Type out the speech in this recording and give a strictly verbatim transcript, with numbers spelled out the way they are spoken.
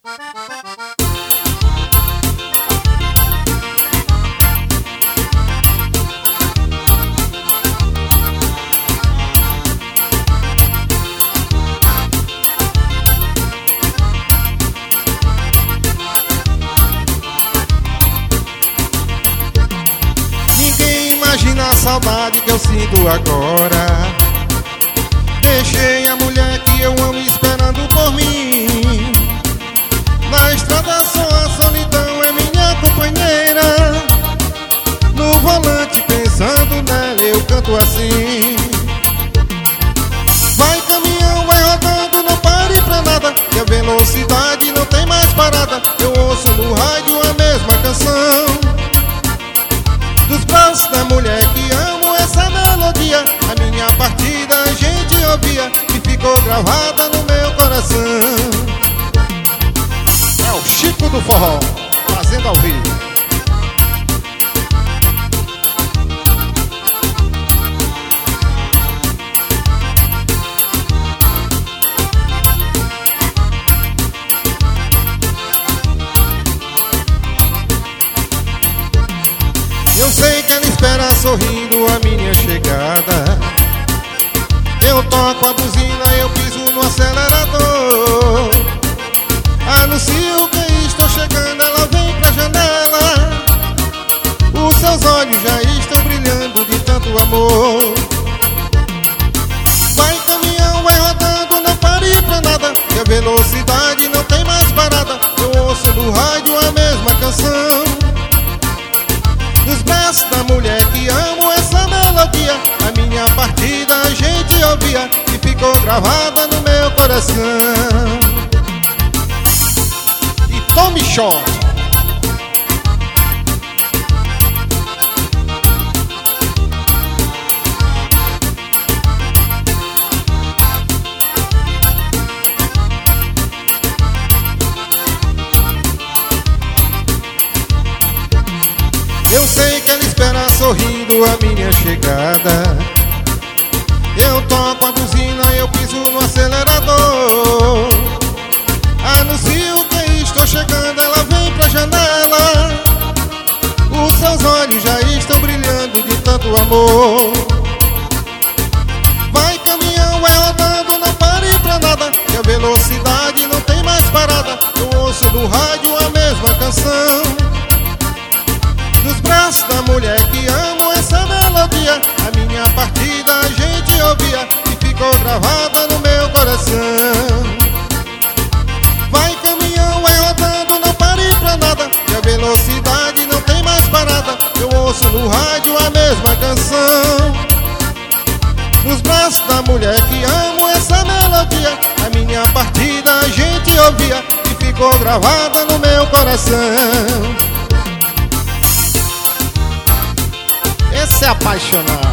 Imagina a saudade que eu sinto agora. Deixei a mulher que eu amo esperando por mim. Na estrada só a solidão é minha companheira. No volante pensando nela eu canto assim. Vai caminhão, vai rodando, não pare pra nada, que a velocidade não tem mais parada. Eu ouço no rádio a mesma canção. Dos braços da mulher que amo, essa melodia, a minha partida a gente ouvia e ficou gravada no meu coração. É o Chico do Forró, fazendo ao vivo. Eu sei que ela espera sorrindo a minha chegada. Eu toco a buzina, eu piso no acelerador. Anuncio que estou chegando, ela vem pra janela. Os seus olhos já estão brilhando de tanto amor. Vai caminhão, vai rodando, não pare pra nada, que a velocidade não tem mais parada. Eu ouço no rádio a mesma canção. Nos braços da mulher que amo, essa melodia, a minha partida a gente ouvia e ficou gravada no meu coração. E tome shot. Eu sei que ela espera sorrindo a minha chegada. Eu toco a buzina, eu piso no acelerador. Anuncio que estou chegando, ela vem pra janela. Os seus olhos já estão brilhando de tanto amor. Vai caminhão, vai rodando, não pare pra nada, que a velocidade não tem mais parada. Eu ouço no rádio a mesma canção. Dos braços da mulher que amo, essa melodia, a minha partida a gente ouvia e ficou gravada no meu coração. Vai caminhão, vai rodando, não pare pra nada, que a velocidade não tem mais parada. Eu ouço no rádio a mesma canção. Nos braços da mulher que amo, essa melodia, a minha partida a gente ouvia e ficou gravada no meu coração. Esse é apaixonado.